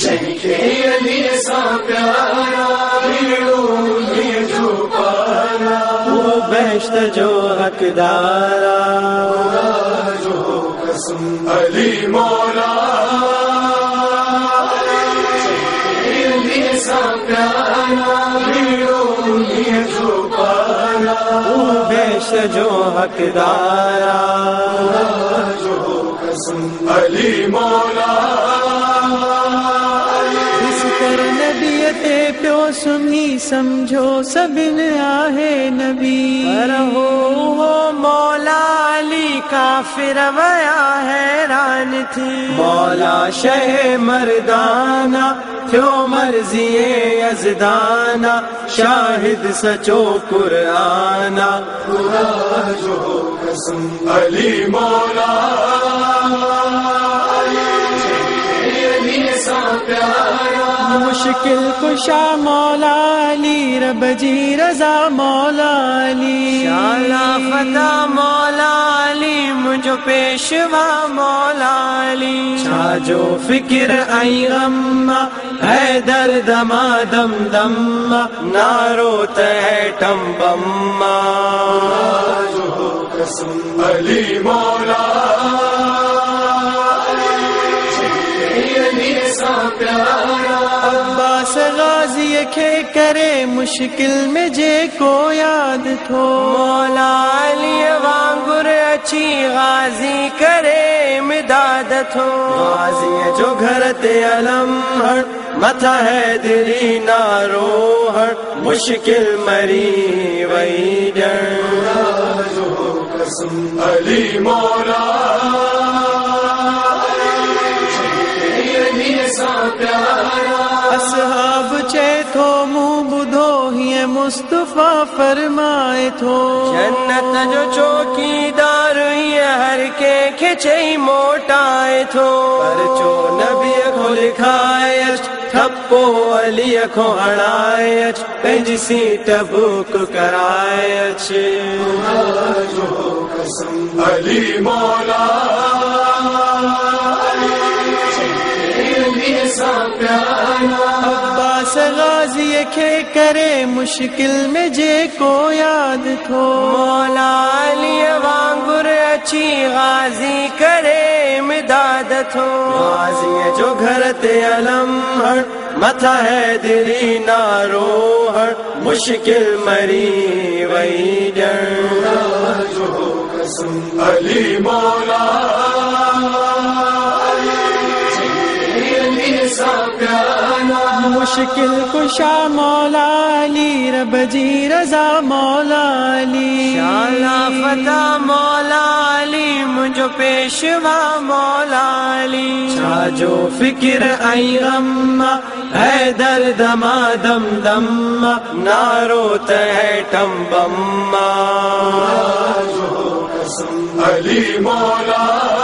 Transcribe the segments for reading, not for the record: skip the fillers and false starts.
علی سا پیارا بھیڑوں میں جو پالا، وہ بہشت جو حقدارا، جو قسم علی مولا علی سا پیارا بھیڑوں میں جو پالا، وہ بہشت جو حقدارا، جو قسم علی مولا نبیتے پیو سمی سمجھو سبن آہے نبی، رہو وہ مولا علی کافر ویا حیران تھی، مولا شہ مردانہ تھو مرضی یزدانہ، شاہد سچو قرآنہ، خدا جو قسم علی مولا علی سا پیارا، مشکل کشا مولا علی، رب جی رضا مولا علی، شالا فتح مولا علی، مجھو پیشوا مولا علی، چھاجو فکر آئی غم ہے درد ما دم دم، نارو ہے ٹم بم، جو قسم علی مولا علی سا پیارا، عباس غازی کھے کرے مشکل میں جے کو یاد تھو، مولا علی وانگر اچھی غازی کرے مداد تھو، غازی جو گھر تے علم ہڑ متھا ہے دلی نارو ہڑ، مشکل مری وئی جن، جو قسم علی مولا اصحاب چے تھو منہ بدھو ہی مصطفیٰ فرمائے تھو، جنت جو چوکی دار ہی ہر کے کھچے موٹائے تھو، پر چو نبی کو لکھائے تھپو علی کو ہڑائے پنج سیٹ بک کرائے، جو قسم علی مولا عباس غازی کھے کرے مشکل میں جے کو یاد تھو، مولا علی وانگر اچھی غازی کرے مداد تھو، غازی جو گھر تے علم ہڑ متھا ہے دلی نارو ہڑ، مشکل مری وئی جن، جو قسم علی مولا مشکل کشا مولا علی، رب جی رضا مولا علی، شالا فتح مولا علی، مجھو پیشوا مولا علی، چھاجو فکر آئی غم ہے درد ما دم دم، نارو ہے ٹم بم، جو قسم علی مولا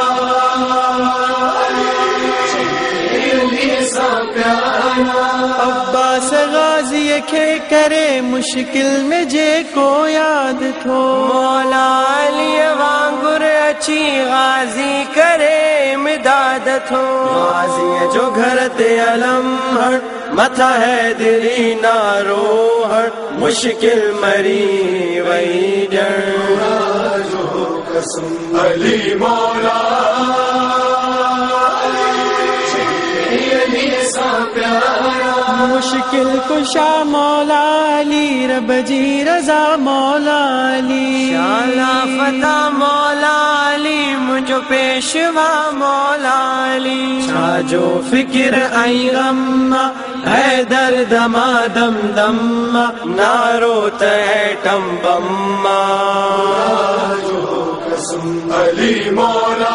عباس غازی کھے کرے مشکل میں جے کو یاد تھو، مولا علی وانگر اچھی غازی کرے مداد تھو، غازی جو گھر تے علم ہڑ متھا ہے دلی نارو ہڑ، مشکل مری وئی جن، جو قسم علی مولا مشکل کشا مولا علی، رب جی رضا مولا علی، شالا فتح مولا علی، مجھو پیشوا مولا علی، چھاجو فکر آئی غم ہے درد ما دم دم، نارو ہے ٹم بم، جو قسم علی مولا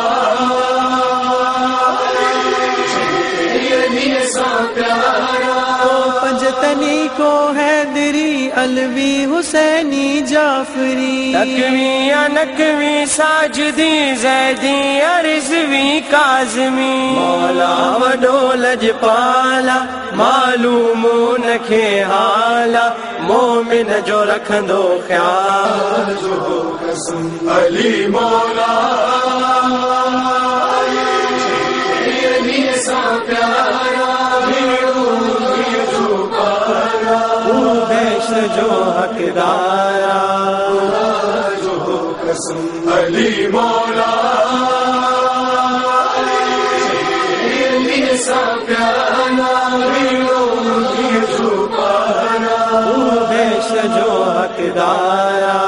علی سا پیارا، پنجتنی کو حیدری علوی حسینی جعفری، تکوی نکوی ساجدی زیدی رضوی کاظمی، مولا وڈو لجپالا معلوم نکھے حالا، مومن جو رکھندو خیال، جو قسم علی مولا علی سا پیارا، جو حقدارا جو قسم علی مولا علی سا پیارا جو پارا بیش جو حقدارا